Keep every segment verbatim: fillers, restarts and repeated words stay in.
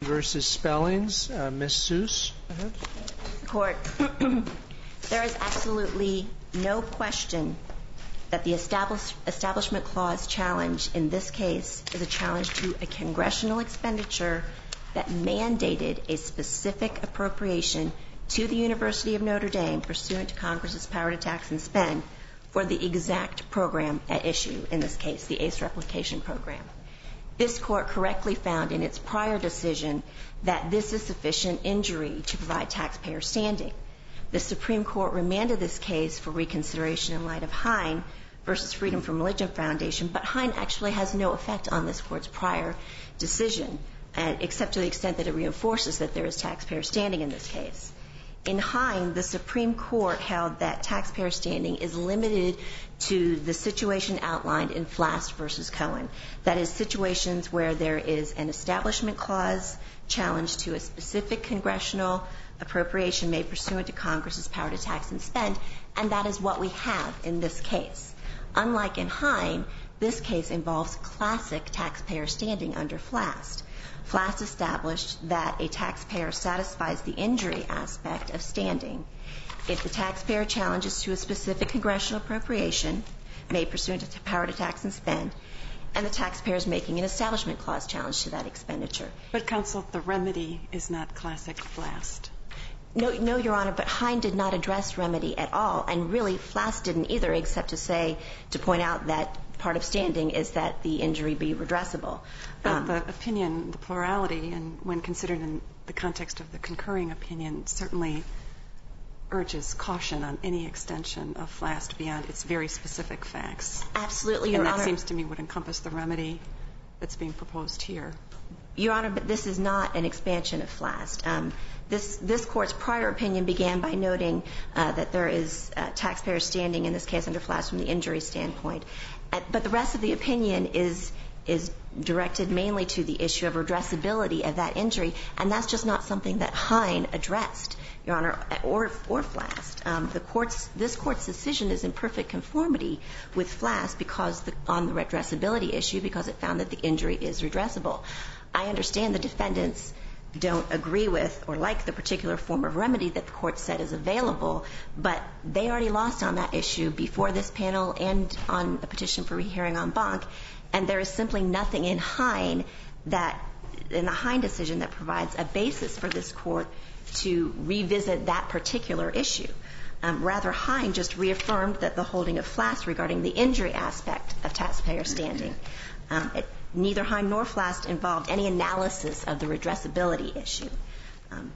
versus Spellings. Uh, Miz Seuss, go ahead. Court, there is absolutely no question that the establish, Establishment Clause challenge in this case is a challenge to a congressional expenditure that mandated a specific appropriation to the University of Notre Dame pursuant to Congress's power to tax and spend for the exact program at issue, in this case, the ACE replication program. This court correctly found in its prior decision that this is sufficient injury to provide taxpayer standing. The Supreme Court remanded this case for reconsideration in light of Hine versus Freedom from Religion Foundation, but Hine actually has no effect on this court's prior decision, uh, except to the extent that it reinforces that there is taxpayer standing in this case. In Hine, the Supreme Court held that taxpayer standing is limited to the situation outlined in Flast versus Cohen. That is, situations where there is an Establishment Clause challenge to a specific congressional appropriation made pursuant to Congress's power to tax and spend, and that is what we have in this case. Unlike in Hine, this case involves classic taxpayer standing under Flast. Flast established that a taxpayer satisfies the injury aspect of standing if the taxpayer challenges to a specific congressional appropriation made pursuant to power to tax and spend, and the taxpayer is making an Establishment Clause challenge to that expenditure. But, counsel, the remedy is not classic Flast. No, no, Your Honor, but Hine did not address remedy at all, and really Flast didn't either, except to say, to point out that part of standing is that the injury be redressable. But um, the opinion, the plurality, and when considered in the context of the concurring opinion, certainly urges caution on any extension of Flast beyond its very specific facts. Absolutely, Your Honor. Honor. And that seems to me would encompass the remedy that's being proposed here. Your Honor, but this is not an expansion of Flast. Um, this, this Court's prior opinion began by noting uh, that there is uh, taxpayer standing in this case under Flast from the injury standpoint. Uh, but the rest of the opinion is is directed mainly to the issue of redressability of that injury, and that's just not something that Hine addressed, Your Honor, or, or Flast. Um, the court's, this Court's decision is in perfect conformity with Flast because the, on the redressability issue because it found that the injury is redressable. I understand the defendants don't agree with or like the particular form of remedy that the Court said is available, but they already lost on that issue before this panel and on a petition for rehearing en banc, and there is simply nothing in Hine that, in the Hine decision, that provides a basis for this Court to revisit that particular issue. Um, rather, Hine just reaffirmed that the holding of Flast regarding the injury aspect of taxpayer standing. Um, it, neither Hine nor Flast involved any analysis of the redressability issue. Um,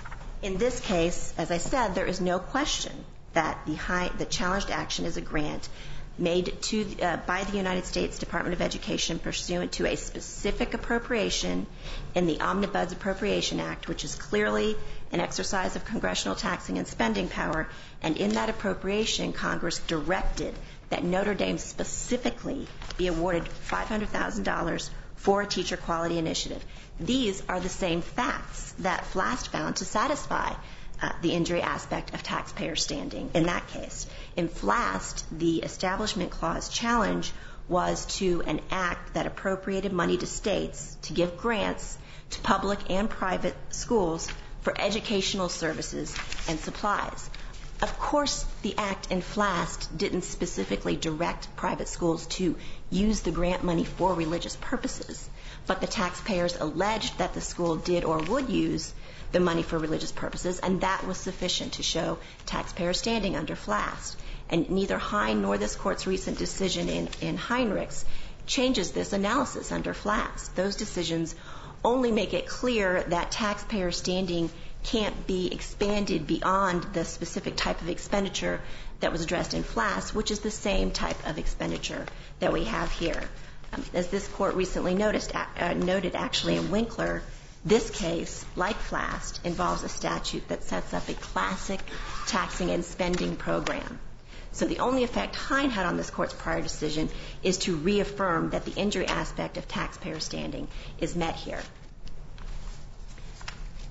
in this case, as I said, there is no question that the, Hine, the challenged action is a grant made to, uh, by the United States Department of Education pursuant to a specific appropriation in the Omnibus Appropriation Act, which is clearly an exercise of congressional taxing and spending power, and in that appropriation, Congress directed that Notre Dame specifically be awarded five hundred thousand dollars for a teacher quality initiative. These are the same facts that Flast found to satisfy uh, the injury aspect of taxpayer standing in that case. In Flast, the Establishment Clause challenge was to an act that appropriated money to states to give grants to public and private schools for educational services and supplies. Of course, the act in Flast didn't specifically direct private schools to use the grant money for religious purposes, but the taxpayers alleged that the school did or would use the money for religious purposes, and that was sufficient to show taxpayer standing under Flast. And neither Hine nor this Court's recent decision in, in Heinrichs changes this analysis under Flast. Those decisions only make it clear that taxpayer standing can't be expanded beyond the specific type of expenditure that was addressed in Flast, which is the same type of expenditure that we have here. Um, as this Court recently noticed, uh, noted actually in Winkler, this case, like Flast, involves a statute that sets up a classic taxing and spending program. So the only effect Hine had on this Court's prior decision is to reaffirm that the injury aspect of taxpayer standing is met here.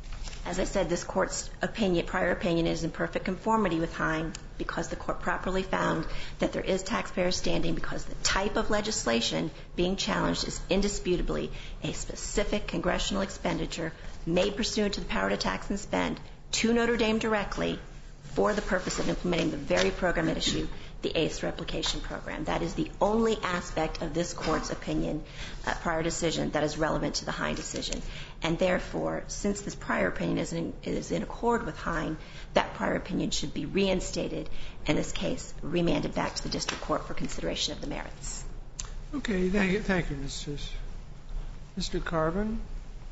As I said, this Court's opinion, prior opinion is in perfect conformity with Hine because the Court properly found that there is taxpayer standing because the type of legislation being challenged is indisputably a specific congressional expenditure made pursuant to the power to tax and spend to Notre Dame directly for the purpose of implementing the very program at issue, the eighth replication program. That is the only aspect of this Court's opinion, uh, prior decision, that is relevant to the Hine decision. And therefore, since this prior opinion is in, is in accord with Hine, that prior opinion should be reinstated, in this case, remanded back to the district court for consideration of the merits. Okay, thank you, thank you, Miz Seuss. Mister Carvin?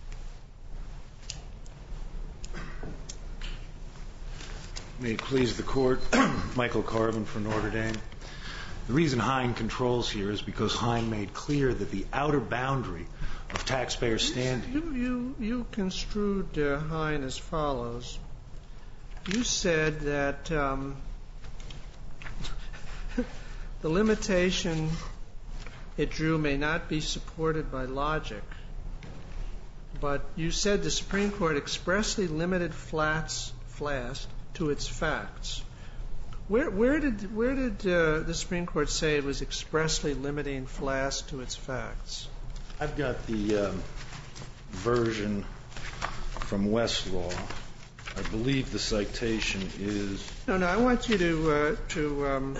May it please the Court, Michael Carvin for Notre Dame. The reason Hine controls here is because Hine made clear that the outer boundary of taxpayer standing... You, you, you construed uh, Hine as follows. You said that um, the limitation it drew may not be supported by logic, but you said the Supreme Court expressly limited Flats, Flast to its facts. Where, where did, where did uh, the Supreme Court say it was expressly limiting Flast to its facts? I've got the um, version from Westlaw. I believe the citation is... No, no, I want you to, uh, to um,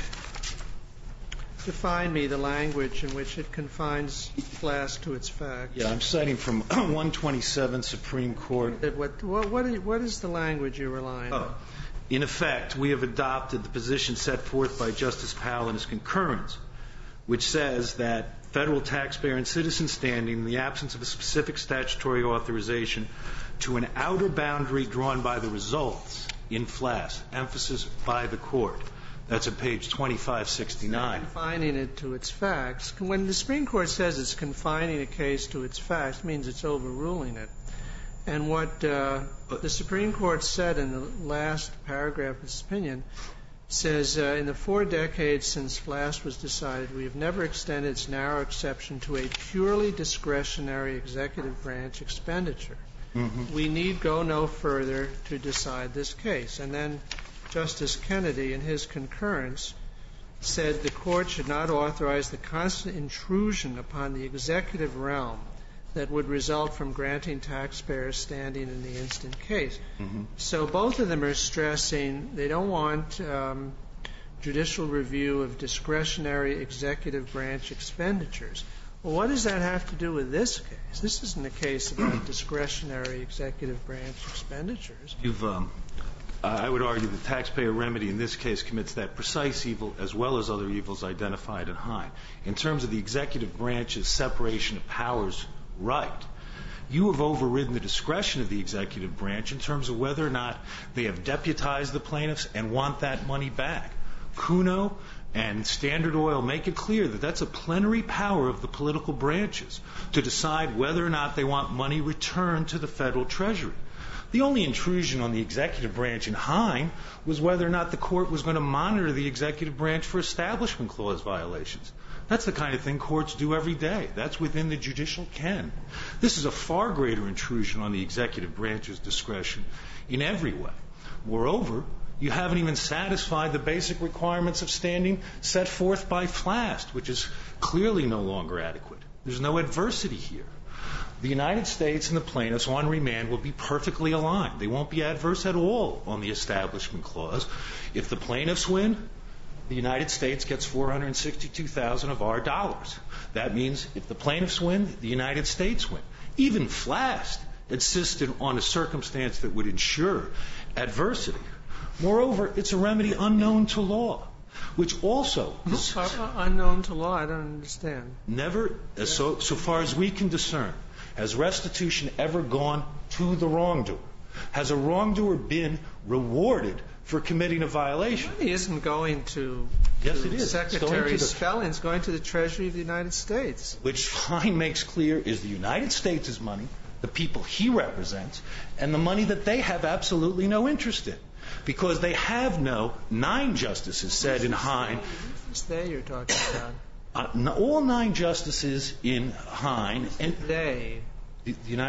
define me the language in which it confines Flast to its facts. Yeah, I'm citing from one twenty-seven Supreme Court. What, what, what, is, what is the language you're relying on? Oh. In effect, we have adopted the position set forth by Justice Powell in his concurrence, which says that federal taxpayer and citizen standing in the absence of a specific statutory authorization to an outer boundary drawn by the results in Flast, emphasis by the court. That's at page twenty-five sixty-nine. Confining it to its facts. When the Supreme Court says it's confining a case to its facts, it means it's overruling it. And what uh, the Supreme Court said in the last paragraph of its opinion says, uh, in the four decades since Flast was decided, we have never extended its narrow exception to a purely discretionary executive branch expenditure. Mm-hmm. We need go no further to decide this case. And then Justice Kennedy, in his concurrence, said the court should not authorize the constant intrusion upon the executive realm that would result from granting taxpayers standing in the instant case. Mm-hmm. So both of them are stressing they don't want um, judicial review of discretionary executive branch expenditures. Well, what does that have to do with this case? This isn't a case about discretionary executive branch expenditures. You've, um, I would argue the taxpayer remedy in this case commits that precise evil as well as other evils identified in Hine. In terms of the executive branch's separation of powers right, you have overridden the discretion of the executive branch in terms of whether or not they have deputized the plaintiffs and want that money back. Kuno and Standard Oil make it clear that that's a plenary power of the political branches to decide whether or not they want money returned to the federal treasury. The only intrusion on the executive branch in Hine was whether or not the court was going to monitor the executive branch for Establishment Clause violations. That's the kind of thing courts do every day. That's within the judicial ken. This is a far greater intrusion on the executive branch's discretion in every way. Moreover, you haven't even satisfied the basic requirements of standing set forth by Flast, which is clearly no longer adequate. There's no adversity here. The United States and the plaintiffs on remand will be perfectly aligned. They won't be adverse at all on the Establishment Clause. If the plaintiffs win, the United States gets four hundred sixty-two thousand dollars of our dollars. That means if the plaintiffs win, the United States win. Even Flast insisted on a circumstance that would ensure adversity. Moreover, it's a remedy unknown to law, which also is unknown to law. I don't understand. Never, so so far as we can discern, has restitution ever gone to the wrongdoer? Has a wrongdoer been rewarded for committing a violation? Money isn't going to, yes, to it is. Secretary it's Spelling. It's going to the Treasury of the United States. Which Hine makes clear is the United States' money, the people he represents, and the money that they have absolutely no interest in. Because they have no, nine justices said in Hine. Who's they you're talking about? Uh, all nine justices in Hine. And they. The, the United,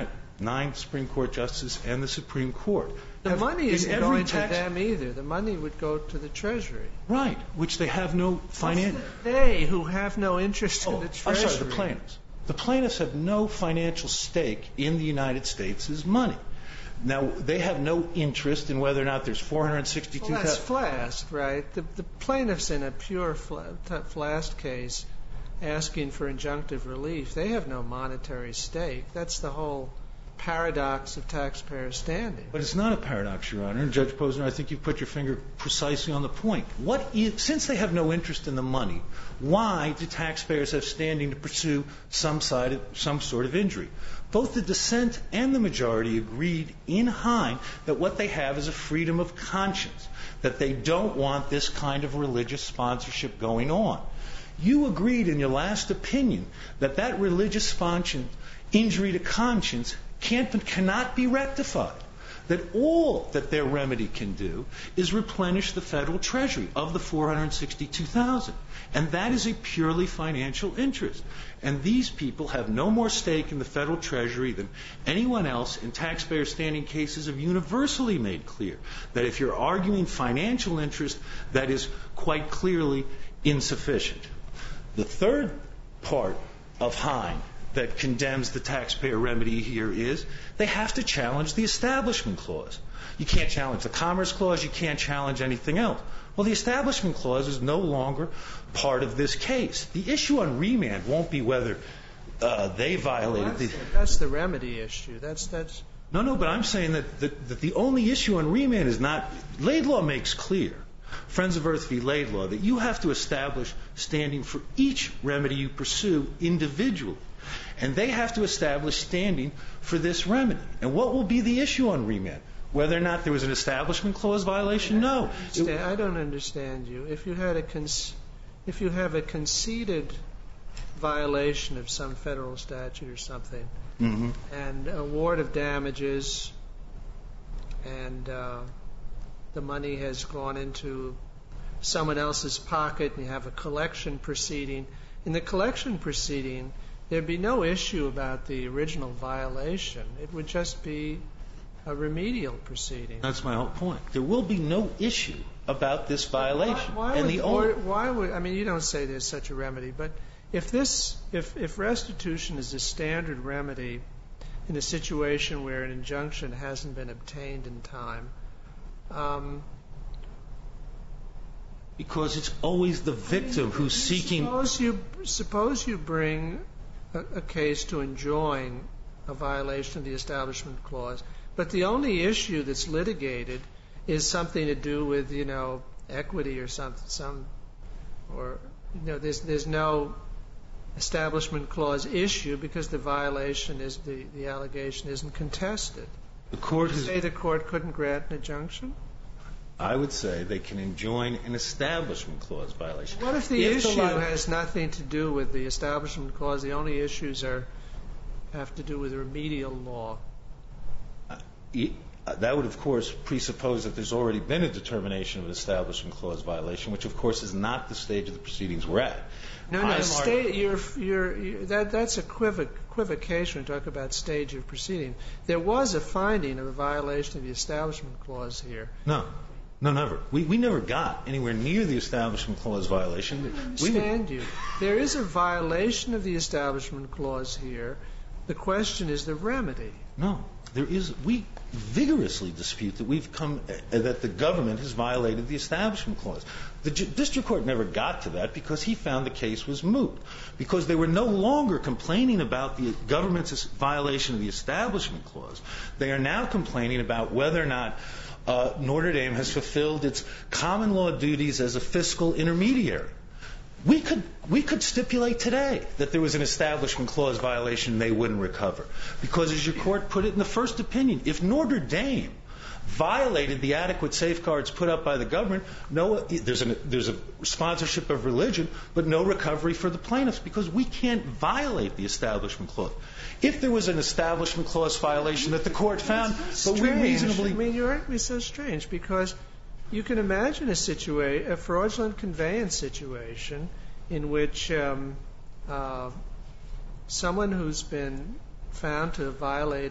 nine Supreme Court justices and the Supreme Court. The have, money isn't every going tax, to them either. The money would go to the Treasury. Right, which they have no financial... They who have no interest oh, in the Treasury. I'm sorry, the plaintiffs. The plaintiffs have no financial stake in the United States' money. Now, they have no interest in whether or not there's four hundred sixty-two thousand... Well, that's Flast, right? The, the plaintiffs in a pure Flast case asking for injunctive relief, they have no monetary stake. That's the whole paradox of taxpayer standing. But it's not a paradox, Your Honor. And Judge Posner, I think you've put your finger precisely on the point. What is, since they have no interest in the money, why do taxpayers have standing to pursue some, side of, some sort of injury? Both the dissent and the majority agreed in Hine that what they have is a freedom of conscience, that they don't want this kind of religious sponsorship going on. You agreed in your last opinion that that religious sponsorship, injury to conscience, can't, cannot be rectified. That all that their remedy can do is replenish the federal treasury of the four hundred sixty-two thousand. And that is a purely financial interest. And these people have no more stake in the federal treasury than anyone else, and taxpayer standing cases have universally made clear that if you're arguing financial interest, that is quite clearly insufficient. The third part of Hine that condemns the taxpayer remedy here is they have to challenge the Establishment Clause. You can't challenge the Commerce Clause. You can't challenge anything else. Well, the Establishment Clause is no longer part of this case. The issue on remand won't be whether uh, they violated well, that's, the... That's the remedy issue. That's that's. No, no, but I'm saying that, that, that the only issue on remand is not... Laidlaw makes clear, Friends of Earth v. Laidlaw, that you have to establish standing for each remedy you pursue individually. And they have to establish standing for this remedy. And what will be the issue on remand? Whether or not there was an Establishment Clause violation? No. It, I don't understand you. If you had a con- if you have a conceded violation of some federal statute or something, mm-hmm. and award of damages, and uh, the money has gone into someone else's pocket, and you have a collection proceeding, in the collection proceeding, there'd be no issue about the original violation. It would just be a remedial proceeding. That's my whole point. There will be no issue about this violation. Why, why, and would, the only, why would, I mean, you don't say there's such a remedy, but if this, if, if restitution is a standard remedy in a situation where an injunction hasn't been obtained in time, um, because it's always the victim who's seeking... Suppose you, suppose you bring a, a case to enjoin a violation of the Establishment Clause, but the only issue that's litigated is something to do with, you know, equity or some, some or, you know, there's, there's no Establishment Clause issue because the violation is, the, the allegation isn't contested. The court Would you has... say the court couldn't grant an injunction? I would say they can enjoin an Establishment Clause violation. What if the if issue the li- has nothing to do with the Establishment Clause? The only issues are have to do with remedial law. Uh, it, uh, that would, of course, presuppose that there's already been a determination of an Establishment Clause violation, which, of course, is not the stage of the proceedings we're at. No, no, sta- you're, you're, you're, that, that's a equivoc- equivocation when you talk about stage of proceeding. There was a finding of a violation of the Establishment Clause here. No. No, never. We, we never got anywhere near the Establishment Clause violation. I understand you. There is a violation of the Establishment Clause here. The question is the remedy. No, there is. We vigorously dispute that we've come uh, that the government has violated the Establishment Clause. The J- district court never got to that because he found the case was moot, because they were no longer complaining about the government's violation of the Establishment Clause. They are now complaining about whether or not uh, Notre Dame has fulfilled its common law duties as a fiscal intermediary. We could we could stipulate today that there was an Establishment Clause violation and they wouldn't recover. Because as your court put it in the first opinion, if Notre Dame violated the adequate safeguards put up by the government, no, there's, an, there's a sponsorship of religion, but no recovery for the plaintiffs, because we can't violate the Establishment Clause. If there was an Establishment Clause violation that the court found, but we reasonably... I mean, you're acting so strange, because you can imagine a situation, a fraudulent conveyance situation, in which um, uh, someone who's been found to have violated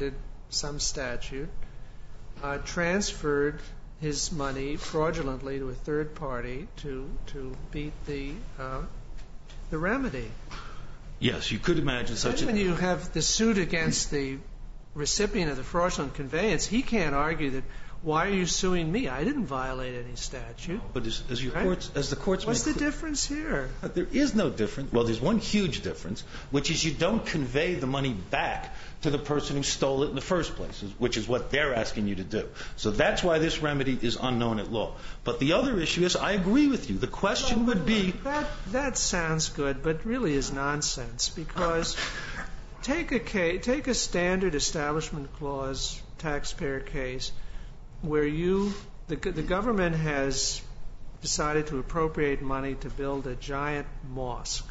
some statute, uh, transferred his money fraudulently to a third party to to beat the uh, the remedy. Yes, you could imagine such a... When you have the suit against the recipient of the fraudulent conveyance, he can't argue that, why are you suing me? I didn't violate any statute. But as, as, your right? courts, as the courts... What's the clear, difference here? There is no difference. Well, there's one huge difference, which is you don't convey the money back to the person who stole it in the first place, which is what they're asking you to do. So that's why this remedy is unknown at law. But the other issue is, I agree with you. The question well, would be... That, that sounds good, but really is nonsense, because take a case, take a standard Establishment Clause taxpayer case where you, the, the government has decided to appropriate money to build a giant mosque,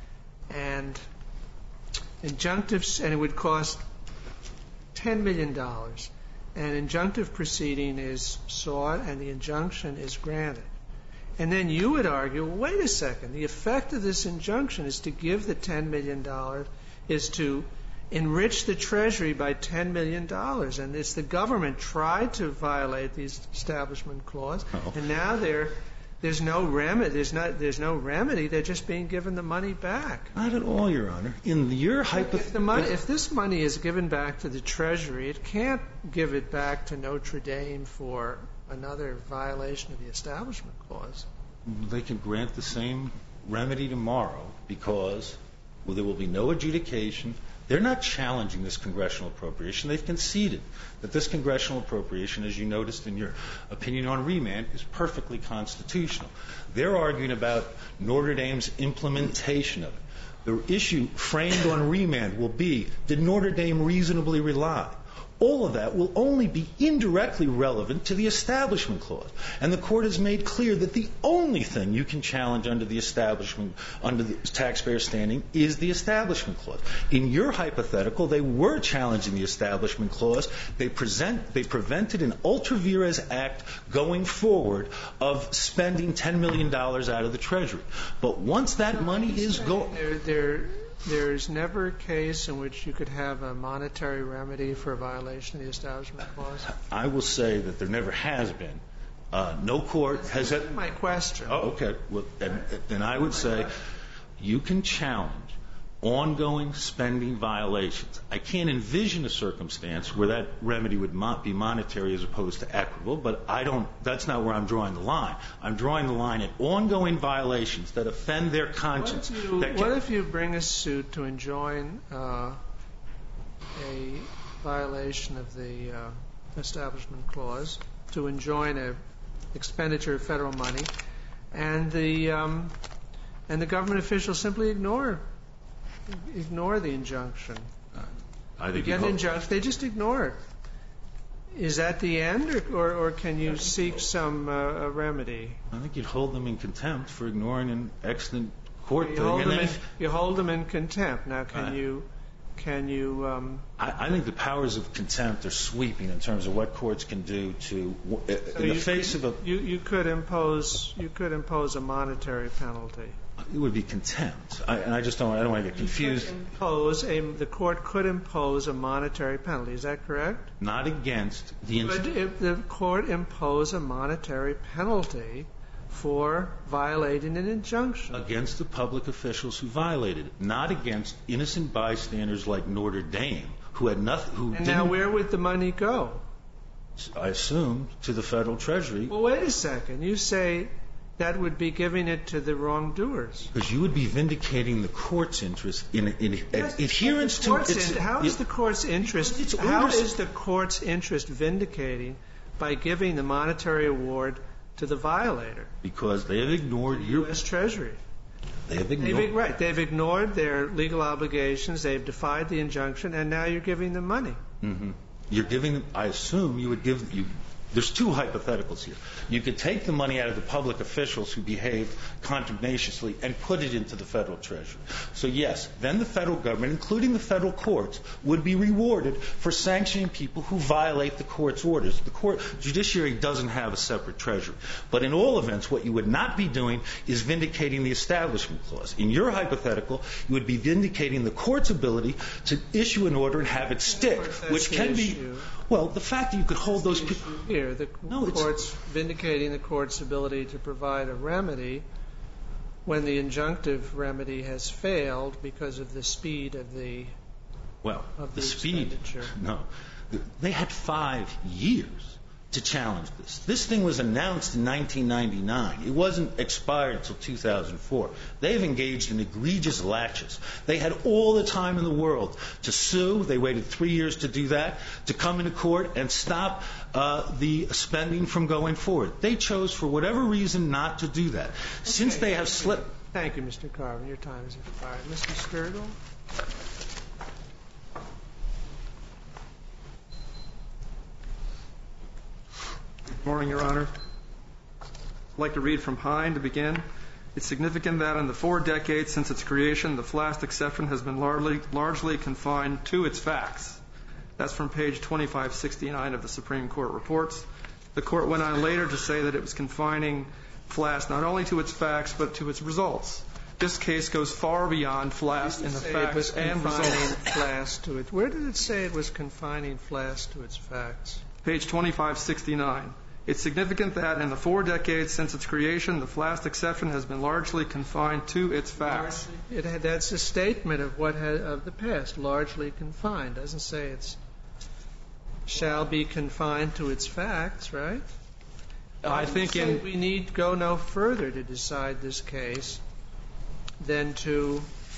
and injunctive, and it would cost ten million dollars. An injunctive proceeding is sought and the injunction is granted. And then you would argue, well, wait a second, the effect of this injunction is to give the ten million dollars, is to enrich the Treasury by ten million dollars. And it's the government tried to violate the Establishment Clause, oh. and now they're There's no remedy. There's not. There's no remedy. They're just being given the money back. Not at all, Your Honor. In your hypothetical, if, if this money is given back to the Treasury, it can't give it back to Notre Dame for another violation of the Establishment Clause. They can grant the same remedy tomorrow because well, there will be no adjudication. They're not challenging this congressional appropriation. They've conceded that this congressional appropriation, as you noticed in your opinion on remand, is perfectly constitutional. They're arguing about Notre Dame's implementation of it. The issue framed on remand will be, did Notre Dame reasonably rely? All of that will only be indirectly relevant to the Establishment Clause. And the Court has made clear that the only thing you can challenge under the Establishment, under the taxpayer standing, is the Establishment Clause. In your hypothetical, they were challenging the Establishment Clause. They present, they prevented an ultra vires act going forward of spending ten million dollars out of the Treasury. But once that money is gone... There's never a case in which you could have a monetary remedy for a violation of the Establishment Clause? I will say that there never has been. Uh, no court has... That's my question. Oh, okay. Well, then, then I would say you can challenge ongoing spending violations. I can't envision a circumstance where that remedy would not be monetary as opposed to equitable, but I don't, that's not where I'm drawing the line. I'm drawing the line at ongoing violations that offend their conscience. What if you, that what if you bring a suit to enjoin uh, a violation of the uh, Establishment Clause, to enjoin a expenditure of federal money, and the um, and the government officials simply ignore ignore the injunction? I think you get an injunction, they just ignore it. Is that the end, or, or, or can you seek some uh, remedy? I think you'd hold them in contempt for ignoring an excellent court you thing. Hold and them then in, you hold them in contempt. Now, can uh, you... Can you... Um, I, I think the powers of contempt are sweeping in terms of what courts can do to... Uh, so in the you, face of a... You, you, could impose, you could impose a monetary penalty. It would be contempt. I, and I just don't, I don't want to get confused. You could impose a, the court could impose a monetary penalty. Is that correct? Not against the... Could if the court impose a monetary penalty for violating an injunction? Against the public officials who violated it, not against innocent bystanders like Notre Dame, who had nothing... Who and didn't, now where would the money go? I assume to the federal treasury. Well, wait a second. You say that would be giving it to the wrongdoers. Because you would be vindicating the court's interest in, in yes, adherence to... It's, in, how is it, the court's interest... It's how orders, is the court's interest vindicating by giving the monetary award to the violator? Because they have ignored the your... U S Treasury. They have ignored... They've, right. They've ignored their legal obligations. They've defied the injunction, and now you're giving them money. Mm-hmm. You're giving them... I assume you would give... You, There's two hypotheticals here. You could take the money out of the public officials who behaved contumaciously and put it into the federal treasury. So yes, then the federal government, including the federal courts, would be rewarded for sanctioning people who violate the court's orders. The court judiciary doesn't have a separate treasury. But in all events, what you would not be doing is vindicating the Establishment Clause. In your hypothetical, you would be vindicating the court's ability to issue an order and have it stick, which can be, well, the fact that you could hold those people. Here, the No, it's- court's vindicating the court's ability to provide a remedy when the injunctive remedy has failed because of the speed of the Well, of the the speed, expenditure. no. They had five years to challenge this. This thing was announced in nineteen ninety-nine. It wasn't expired until two thousand four. They've engaged in egregious laches. They had all the time in the world to sue. They waited three years to do that, to come into court and stop uh, the spending from going forward. They chose, for whatever reason, not to do that. Since they have slipped. Thank you, Mister Carvin. Your time has expired. Mister Sturgill? Good morning, Your Honor. I'd like to read from Hine to begin. It's significant that in the four decades since its creation, the FLAST exception has been largely, largely confined to its facts. That's from page twenty-five sixty-nine of the Supreme Court reports. The court went on later to say that it was confining FLAST not only to its facts, but to its results. This case goes far beyond FLAST in the facts and results. FLAST to it. Where did it say it was confining FLAST to its facts? Page twenty-five sixty-nine. It's significant that in the four decades since its creation, the FLAST exception has been largely confined to its facts. It had, that's a statement of what had, of the past, largely confined. It doesn't say it's shall be confined to its facts, right? I think in we need go no further to decide this case than to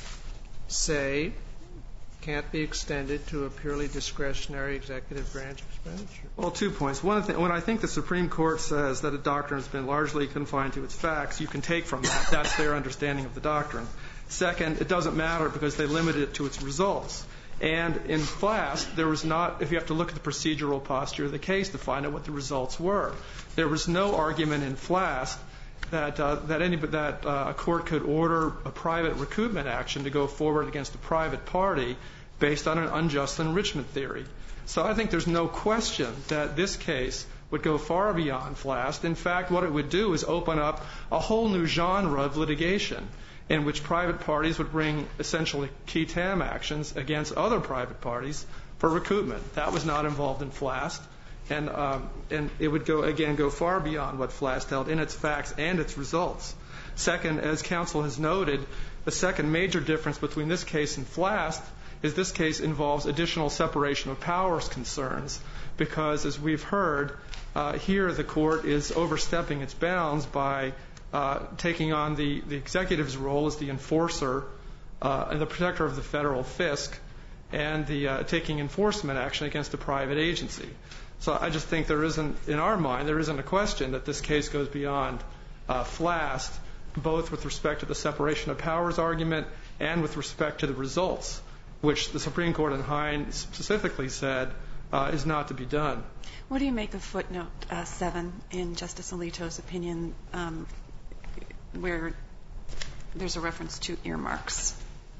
say can't be extended to a purely discretionary executive branch expenditure. Well, two points. One thing, when I think the Supreme Court says that a doctrine has been largely confined to its facts, you can take from that. That's their understanding of the doctrine. Second, it doesn't matter because they limited it to its results. And in FLAST, there was not, if you have to look at the procedural posture of the case to find out what the results were, there was no argument in FLAST that uh, that any that uh, a court could order a private recoupment action to go forward against a private party based on an unjust enrichment theory. So I think there's no question that this case would go far beyond FLAST. In fact, what it would do is open up a whole new genre of litigation in which private parties would bring essentially qui tam actions against other private parties for recoupment. That was not involved in FLAST. And, um, and it would go, again, go far beyond what FLAST held in its facts and its results. Second, as counsel has noted, the second major difference between this case and FLAST is this case involves additional separation of powers concerns because, as we've heard, uh, here the court is overstepping its bounds by uh, taking on the, the executive's role as the enforcer uh, and the protector of the federal fisc and the uh, taking enforcement action against a private agency. So I just think there isn't, in our mind, there isn't a question that this case goes beyond uh, FLAST, both with respect to the separation of powers argument and with respect to the results, which the Supreme Court in Hine specifically said uh, is not to be done. What do you make of footnote uh, seven in Justice Alito's opinion um, where there's a reference to earmarks?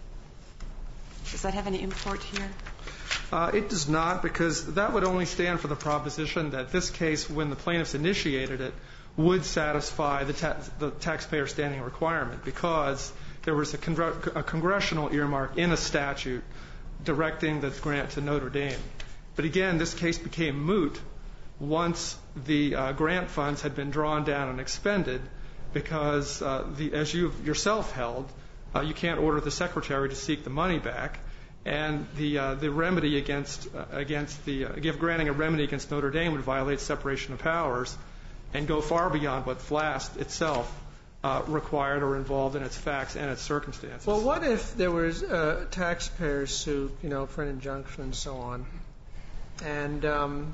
Does that have any import here? Uh, it does not, because that would only stand for the proposition that this case, when the plaintiffs initiated it, would satisfy the, ta- the taxpayer standing requirement because there was a, congr- a congressional earmark in a statute directing the grant to Notre Dame. But again, this case became moot once the uh, grant funds had been drawn down and expended because, uh, the, as you yourself held, uh, you can't order the secretary to seek the money back. And the uh, the remedy against uh, against the uh, give granting a remedy against Notre Dame would violate separation of powers and go far beyond what FLAST itself uh, required or involved in its facts and its circumstances. Well, what if there was a taxpayer suit, you know, for an injunction and so on, and um,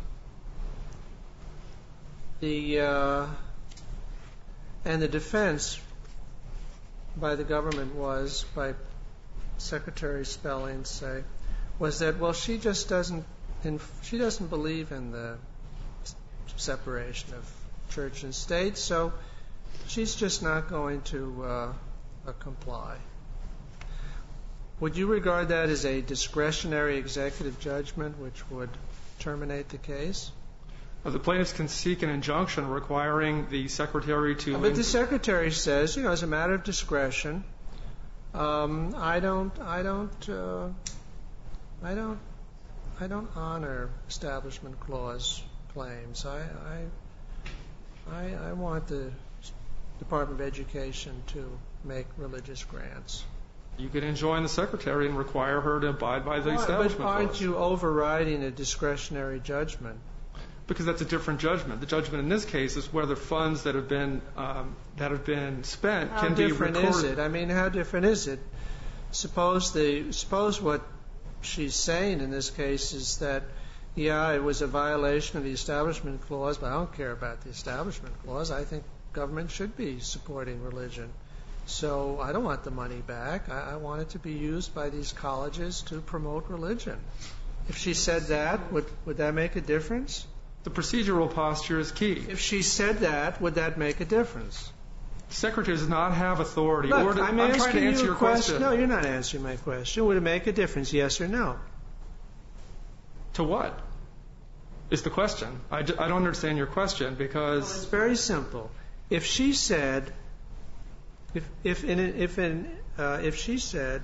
the uh, and the defense by the government was by Secretary Spelling say was that well she just doesn't in, she doesn't believe in the separation of church and state, so she's just not going to uh, uh, comply. Would you regard that as a discretionary executive judgment which would terminate the case? The plaintiffs can seek an injunction requiring the secretary to... But the secretary says, you know, as a matter of discretion, um, I don't, I don't, uh, I don't, I don't honor Establishment Clause claims. I, I, I, I want the Department of Education to make religious grants. You could enjoin the secretary and require her to abide by the Establishment But Clause. aren't you overriding a discretionary judgment? Because that's a different judgment. The judgment in this case is whether funds that have been um, that have been spent How can be recorded. different is it? I mean, how different is it? Suppose the suppose what she's saying in this case is that, yeah, it was a violation of the Establishment Clause, but I don't care about the Establishment Clause. I think government should be supporting religion. So I don't want the money back. I, I want it to be used by these colleges to promote religion. If she said that, would would that make a difference? The procedural posture is key. If she said that, would that make a difference? The secretary does not have authority. Look, or to, I'm, I'm asking trying to answer you your a question. question. No, you're not answering my question. Would it make a difference, yes or no? To what? Is the question. I, d- I don't understand your question because... Well, it's very simple. If she said, if if in if in uh, if she said,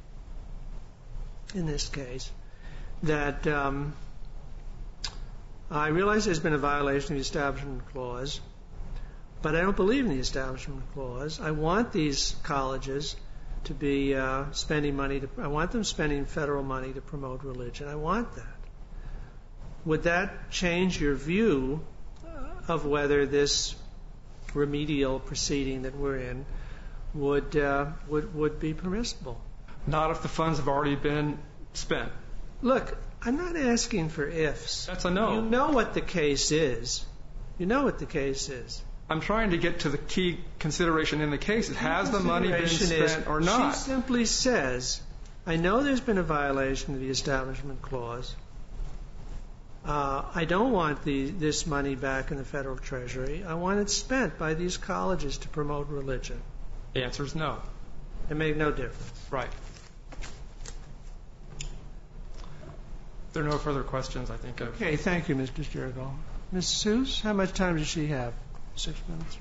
in this case, that um, I realize there's been a violation of the Establishment Clause, but I don't believe in the Establishment Clause. I want these colleges to be uh, spending money. To, I want them spending federal money to promote religion. I want that. Would that change your view of whether this remedial proceeding that we're in would uh, would would be permissible? Not if the funds have already been spent. Look, I'm not asking for ifs. That's a no. You know what the case is. You know what the case is. I'm trying to get to the key consideration in the case. Has the money been spent or not? She simply says, I know there's been a violation of the Establishment Clause. Uh, I don't want the, this money back in the federal treasury. I want it spent by these colleges to promote religion. The answer is no. It made no difference. Right. If there are no further questions, I think I've... Okay, thank you, Mister Sturgill. Miz Seuss, how much time does she have? Six minutes.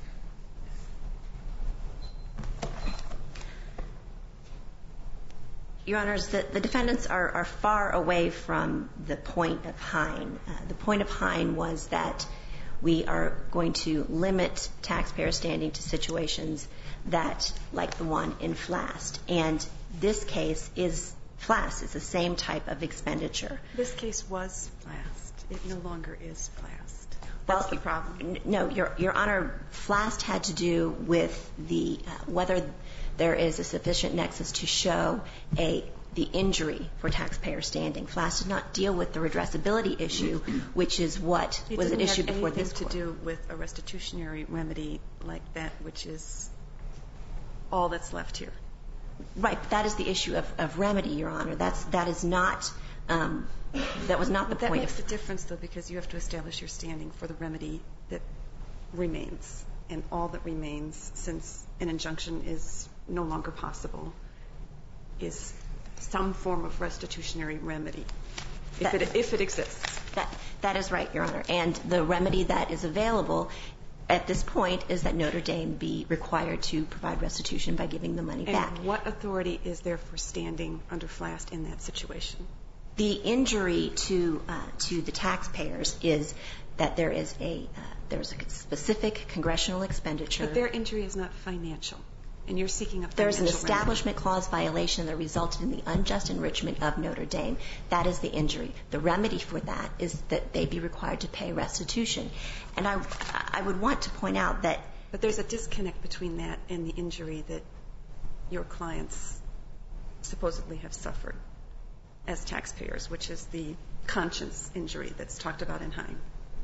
Your Honors, the, the defendants are, are far away from the point of Hine. Uh, the point of Hine was that we are going to limit taxpayer standing to situations that, like the one in Flast. And this case is Flast. It's the same type of expenditure. This case was Flast. It no longer is Flast. That's Well, the problem. No, Your, Your Honor, Flast had to do with the uh, whether there is a sufficient nexus to show a the injury for taxpayer standing. Flast did not deal with the redressability issue, which is what It was an doesn't issue have before this anything court. to do with a restitutionary remedy like that, which is all that's left here. Right. That is the issue of, of remedy, Your Honor. That's that is not um, that was not the But that point. makes of, a difference, though, because you have to establish your standing for the remedy that remains, and all that remains, since an injunction is no longer possible, is some form of restitutionary remedy, if That- it if it exists. That that is right, Your Honor. And the remedy that is available at this point is that Notre Dame be required to provide restitution by giving the money And back. what authority is there for standing under Flast in that situation? The injury to uh, to the taxpayers is that there is a uh, there's a specific congressional expenditure. But their injury is not financial, and you're seeking a financial There's an remedy. Establishment Clause violation that resulted in the unjust enrichment of Notre Dame. That is the injury. The remedy for that is that they be required to pay restitution. And I, I would want to point out that But there's a disconnect between that and the injury that your clients supposedly have suffered as taxpayers, which is the conscience injury that's talked about in Hine.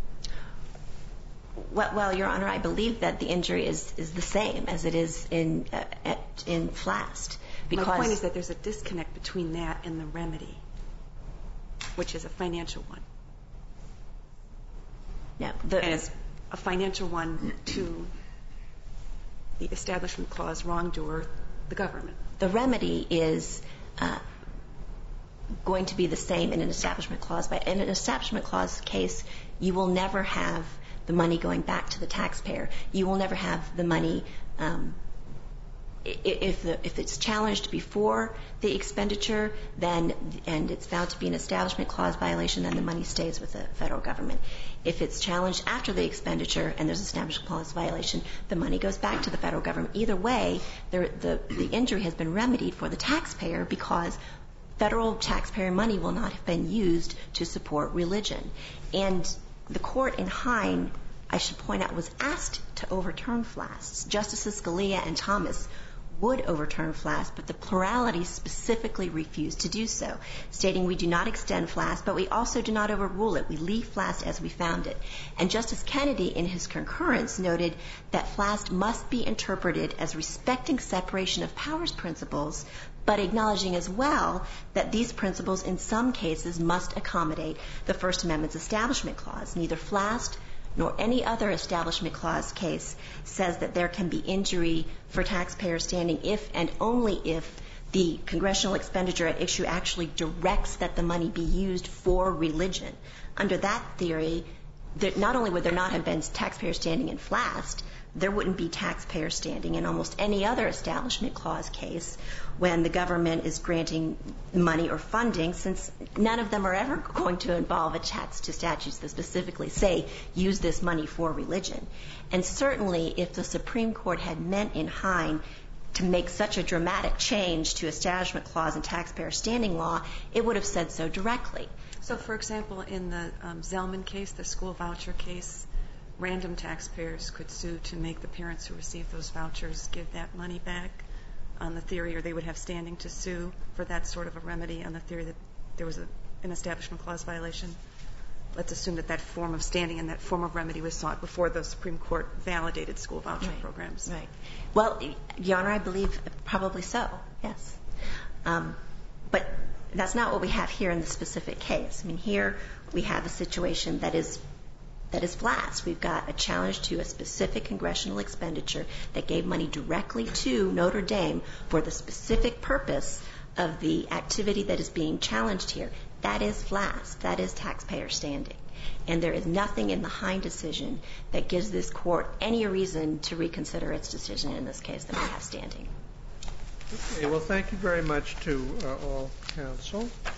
Well, well, Your Honor, I believe that the injury is, is the same as it is in uh, at, in Flast. Because My point is that there's a disconnect between that and the remedy, which is a financial one. No. The, as a financial one to the Establishment Clause wrongdoer, the government. The remedy is uh, going to be the same in an Establishment Clause. But in an Establishment Clause case, you will never have the money going back to the taxpayer. You will never have the money um, if the, if it's challenged before the expenditure, then and it's found to be an Establishment Clause violation, then the money stays with the federal government. If it's challenged after the expenditure and there's an Establishment Clause violation, the money goes back to the federal government. Either way, the the, the injury has been remedied for the taxpayer because federal taxpayer money will not have been used to support religion. And the court in Hine, I should point out, was asked to overturn FLAST. Justices Scalia and Thomas would overturn FLAST, but the plurality specifically refused to do so, stating we do not extend FLAST, but we also do not overrule it. We leave FLAST as we found it. And Justice Kennedy, in his concurrence, noted that FLAST must be interpreted as respecting separation of powers principles, but acknowledging as well that these principles in some cases must accommodate the First Amendment's Establishment Clause. Neither FLAST nor any other Establishment Clause case says that there can be injury for taxpayer standing if and only if the congressional expenditure at issue actually directs that the money be used for religion. Under that theory, that not only would there not have been taxpayer standing in FLAST, there wouldn't be taxpayer standing in almost any other Establishment Clause case when the government is granting money or funding, since none of them are ever going to involve attached to statutes that specifically say use this money for religion. And certainly if the Supreme Court had meant in Hine to make such a dramatic change to Establishment Clause and taxpayer standing law, it would have said so directly. So, for example, in the um, Zellman case, the school voucher case, random taxpayers could sue to make the parents who received those vouchers give that money back on the theory, or they would have standing to sue for that sort of a remedy on the theory that there was a, an Establishment Clause violation. Let's assume that that form of standing and that form of remedy was sought before the Supreme Court validated school voucher right. programs. Right. Well, Your Honor, I believe probably so, yes. Um, but that's not what we have here in the specific case. I mean, here we have a situation that is that is FLAST. We've got a challenge to a specific congressional expenditure that gave money directly to Notre Dame for the specific purpose of the activity that is being challenged here. That is FLAST. That is taxpayer standing. And there is nothing in the Hine decision that gives this court any reason to reconsider its decision in this case that we have standing. Okay. Well, thank you very much to uh, all counsel.